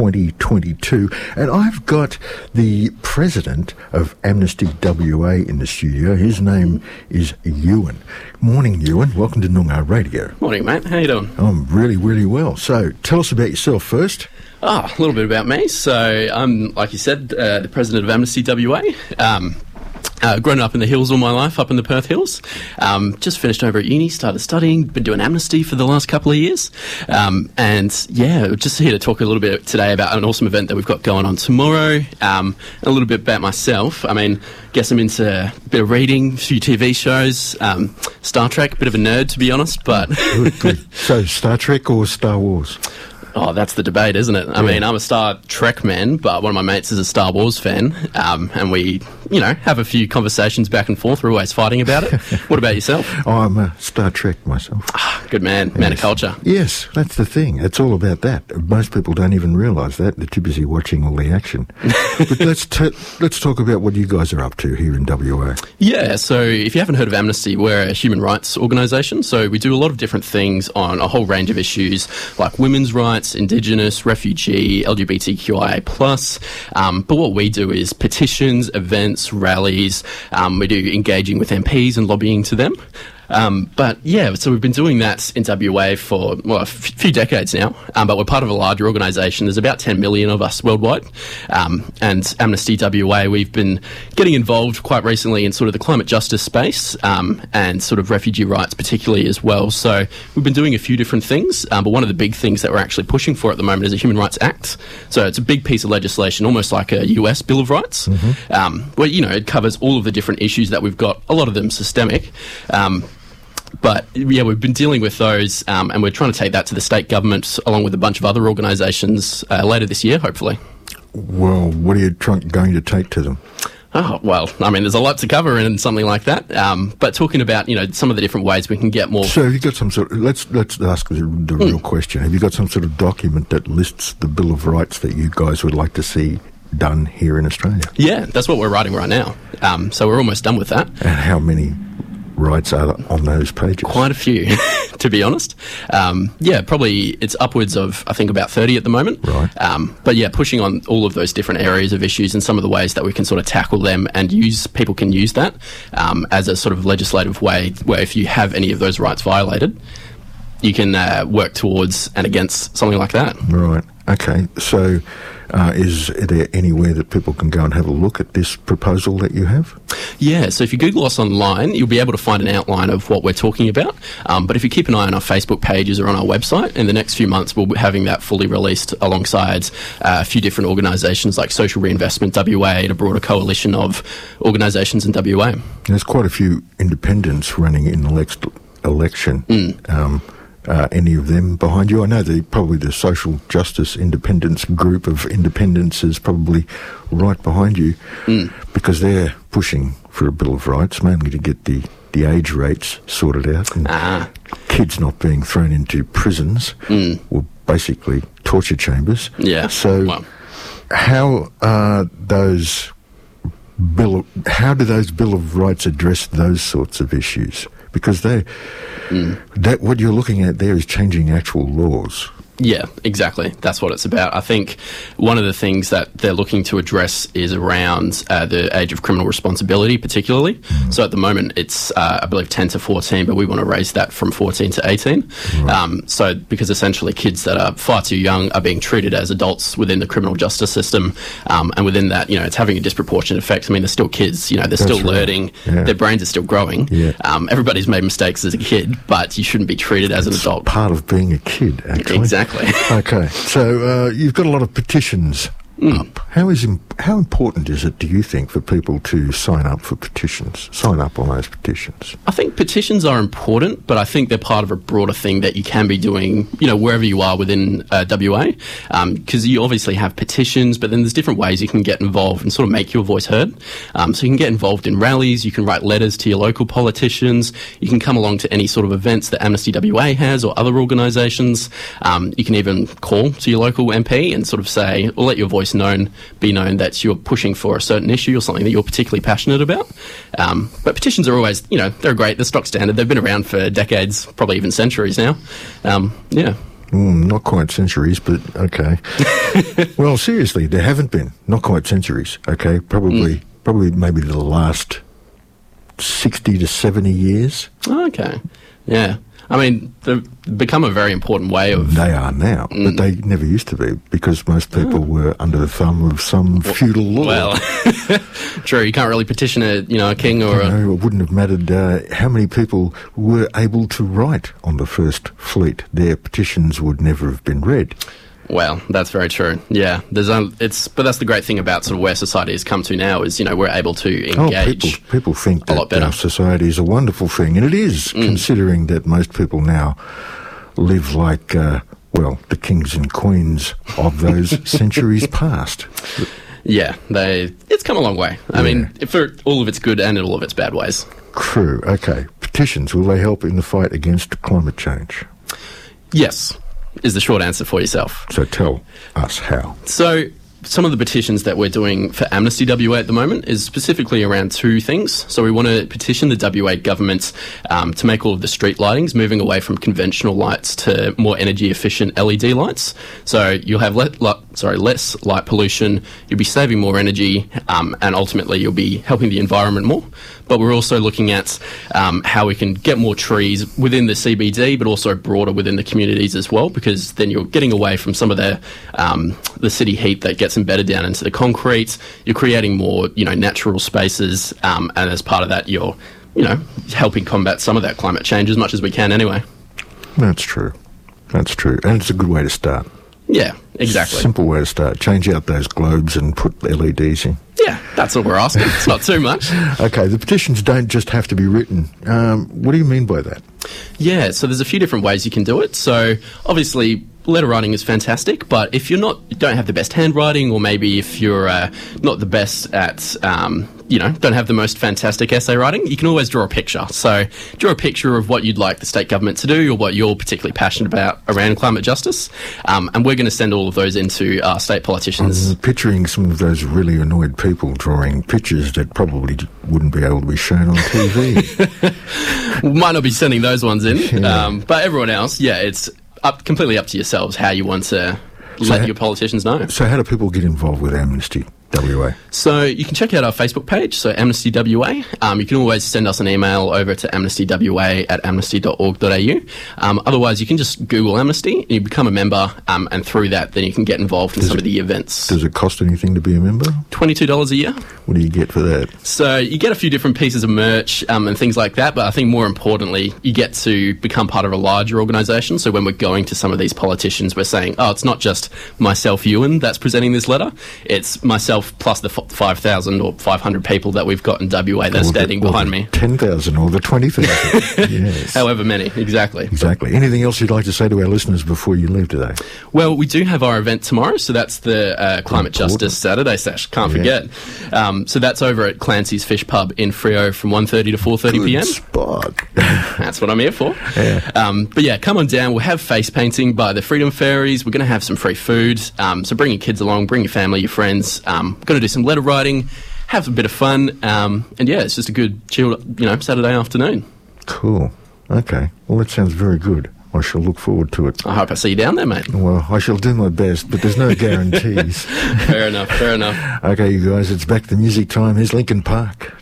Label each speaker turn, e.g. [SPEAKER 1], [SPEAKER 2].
[SPEAKER 1] 2022. And I've got the president of Amnesty WA in the studio. His name is Ewan. Morning, Ewan. Welcome to Noongar Radio.
[SPEAKER 2] Morning, mate. How you doing?
[SPEAKER 1] I'm really, really well. So tell us about yourself first.
[SPEAKER 2] A little bit about me. So I'm, like you said, the president of Amnesty WA. Grown up in the hills all my life, up in the Perth Hills. Just finished over at uni, started studying, been doing Amnesty for the last couple of years. And yeah, just here to talk a little bit today about an awesome event that we've got going on tomorrow. A little bit about myself. I mean, guess I'm into a bit of reading, a few TV shows, Star Trek, bit of a nerd to be honest, but...
[SPEAKER 1] Good. So Star Trek or Star Wars?
[SPEAKER 2] Oh, that's the debate, isn't it? I mean, I'm a Star Trek man, but one of my mates is a Star Wars fan, and we, have a few conversations back and forth. We're always fighting about it. What about yourself?
[SPEAKER 1] I'm a Star Trek myself.
[SPEAKER 2] Good man. Man of culture.
[SPEAKER 1] Yes, that's the thing. It's all about that. Most people don't even realise that. They're too busy watching all the action. But let's talk about what you guys are up to here in WA.
[SPEAKER 2] Yeah, so if you haven't heard of Amnesty, we're a human rights organisation. So we do a lot of different things on a whole range of issues like women's rights, Indigenous, refugee, LGBTQIA+. But what we do is petitions, events, rallies. We do engaging with MPs and lobbying to them. But yeah, so we've been doing that in WA for, a few decades now, but we're part of a larger organisation. There's about 10 million of us worldwide, and Amnesty WA, we've been getting involved quite recently in sort of the climate justice space, and sort of refugee rights particularly as well. So we've been doing a few different things, but one of the big things that we're actually pushing for at the moment is a Human Rights Act. So it's a big piece of legislation, almost like a US Bill of Rights, where, it covers all of the different issues that we've got, a lot of them systemic. But yeah, we've been dealing with those, and we're trying to take that to the state government along with a bunch of other organisations later this year, hopefully.
[SPEAKER 1] Well, what are you going to take to them?
[SPEAKER 2] Oh, well, I mean, there's a lot to cover in something like that. But talking about, some of the different ways we can get more...
[SPEAKER 1] So have you got some sort of... Let's ask the real question. Have you got some sort of document that lists the Bill of Rights that you guys would like to see done here in Australia?
[SPEAKER 2] Yeah, that's what we're writing right now. So we're almost done with that.
[SPEAKER 1] And how many rights are on those pages?
[SPEAKER 2] Quite a few, to be honest. Yeah, probably it's upwards of, I think, about 30 at the moment.
[SPEAKER 1] Right.
[SPEAKER 2] But yeah, pushing on all of those different areas of issues and some of the ways that we can sort of tackle them and people can use that as a sort of legislative way where if you have any of those rights violated, you can work towards and against something like that.
[SPEAKER 1] Right. Okay. So is there anywhere that people can go and have a look at this proposal that you have?
[SPEAKER 2] Yeah, so if you Google us online, you'll be able to find an outline of what we're talking about. But if you keep an eye on our Facebook pages or on our website, in the next few months we'll be having that fully released alongside a few different organisations like Social Reinvestment WA and a broader coalition of organisations in WA.
[SPEAKER 1] There's quite a few independents running in the next election. Any of them behind you? I know probably the Social Justice Independence group of independents is probably right behind you because they're pushing for a Bill of Rights, mainly to get the age rates sorted out and kids not being thrown into prisons or basically torture chambers.
[SPEAKER 2] Yeah.
[SPEAKER 1] So how do those Bill of Rights address those sorts of issues? Because what you're looking at there is changing actual laws.
[SPEAKER 2] Yeah, exactly. That's what it's about. I think one of the things that they're looking to address is around the age of criminal responsibility, particularly. So at the moment, it's, I believe, 10 to 14, but we want to raise that from 14 to 18. Right. So because essentially kids that are far too young are being treated as adults within the criminal justice system, and within that, it's having a disproportionate effect. I mean, they're still kids, they're still learning, their brains are still growing. Yeah. Everybody's made mistakes as a kid, but you shouldn't be treated as an adult.
[SPEAKER 1] Part of being a kid, actually.
[SPEAKER 2] Exactly.
[SPEAKER 1] Okay, so you've got a lot of petitions up. How important is it, do you think, for people to sign up on those petitions?
[SPEAKER 2] I think petitions are important, but I think they're part of a broader thing that you can be doing, wherever you are within WA, because you obviously have petitions, but then there's different ways you can get involved and sort of make your voice heard. So you can get involved in rallies, you can write letters to your local politicians, you can come along to any sort of events that Amnesty WA has or other organisations. You can even call to your local MP and sort of say, or let your voice be known that you're pushing for a certain issue or something that you're particularly passionate about. But petitions are always, they're great. They're stock standard. They've been around for decades, probably even centuries now. Yeah.
[SPEAKER 1] Not quite centuries, but okay. Well, seriously, there haven't been. Not quite centuries, okay? Probably maybe the last 60 to 70 years.
[SPEAKER 2] Okay. Yeah. I mean, they've become a very important way of...
[SPEAKER 1] They are now, but they never used to be, because most people were under the thumb of some feudal lord.
[SPEAKER 2] Well, true. You can't really petition a king or
[SPEAKER 1] it wouldn't have mattered how many people were able to write on the first fleet. Their petitions would never have been read.
[SPEAKER 2] Well, that's very true. Yeah, but that's the great thing about sort of where society has come to now is, we're able to engage.
[SPEAKER 1] People think
[SPEAKER 2] a lot better.
[SPEAKER 1] That society is a wonderful thing, and it is, considering that most people now live like, the kings and queens of those centuries past.
[SPEAKER 2] Yeah, it's come a long way. I mean, for all of its good and all of its bad ways.
[SPEAKER 1] True. Okay. Petitions, will they help in the fight against climate change?
[SPEAKER 2] Yes, is the short answer for yourself.
[SPEAKER 1] So tell us how.
[SPEAKER 2] So some of the petitions that we're doing for Amnesty WA at the moment is specifically around two things. So we want to petition the WA government to make all of the street lightings moving away from conventional lights to more energy efficient LED lights. So you'll have less light pollution, you'll be saving more energy, and ultimately you'll be helping the environment more. But we're also looking at how we can get more trees within the CBD, but also broader within the communities as well, because then you're getting away from some of the city heat that gets embedded down into the concrete. You're creating more, natural spaces, and as part of that, you're, helping combat some of that climate change as much as we can anyway.
[SPEAKER 1] That's true. That's true. And it's a good way to start.
[SPEAKER 2] Yeah, exactly.
[SPEAKER 1] Simple way to start. Change out those globes and put LEDs in.
[SPEAKER 2] Yeah, that's all we're asking. It's not too much.
[SPEAKER 1] Okay, the petitions don't just have to be written. What do you mean by that?
[SPEAKER 2] Yeah, so there's a few different ways you can do it. So obviously, letter writing is fantastic, but if you don't have the best handwriting, or maybe if you're not the best at, don't have the most fantastic essay writing, you can always draw a picture. So draw a picture of what you'd like the state government to do, or what you're particularly passionate about around climate justice, and we're going to send all of those into our state politicians.
[SPEAKER 1] I'm picturing some of those really annoyed people drawing pictures that probably wouldn't be able to be shown on TV.
[SPEAKER 2] We might not be sending those ones in,
[SPEAKER 1] Yeah.
[SPEAKER 2] but everyone else, it's completely up to yourselves how you want to let your politicians know.
[SPEAKER 1] So how do people get involved with Amnesty WA?
[SPEAKER 2] So you can check out our Facebook page, so Amnesty WA. You can always send us an email over to amnestywa@amnesty.org.au. Otherwise, you can just Google Amnesty and you become a member, and through that, then you can get involved in some of the events.
[SPEAKER 1] Does it cost anything to be a member?
[SPEAKER 2] $22 a year.
[SPEAKER 1] What do you get for that?
[SPEAKER 2] So you get a few different pieces of merch and things like that, but I think more importantly, you get to become part of a larger organisation. So when we're going to some of these politicians, we're saying, it's not just myself, Ewan, that's presenting this letter. It's myself plus the 5,000 or 500 people that we've got in WA that are standing behind me.
[SPEAKER 1] 10,000 or the 20,000. Yes.
[SPEAKER 2] However many, exactly.
[SPEAKER 1] Exactly. Anything else you'd like to say to our listeners before you leave today?
[SPEAKER 2] Well, we do have our event tomorrow, so that's the Climate Justice Saturday Sesh. Can't forget. So that's over at Clancy's Fish Pub in Freo from 1:30 to 4:30 p.m.
[SPEAKER 1] Spot.
[SPEAKER 2] That's what I'm here for.
[SPEAKER 1] Yeah.
[SPEAKER 2] But yeah, come on down. We'll have face painting by the Freedom Fairies. We're going to have some free food. So bring your kids along, bring your family, your friends. Going to do some letter writing, have a bit of fun, and it's just a good chilled, Saturday afternoon.
[SPEAKER 1] Cool. Okay. Well, that sounds very good. I shall look forward to it.
[SPEAKER 2] I hope I see you down there, mate.
[SPEAKER 1] Well, I shall do my best, but there's no guarantees.
[SPEAKER 2] Fair enough.
[SPEAKER 1] Okay, you guys, it's back to music time. Here's Linkin Park.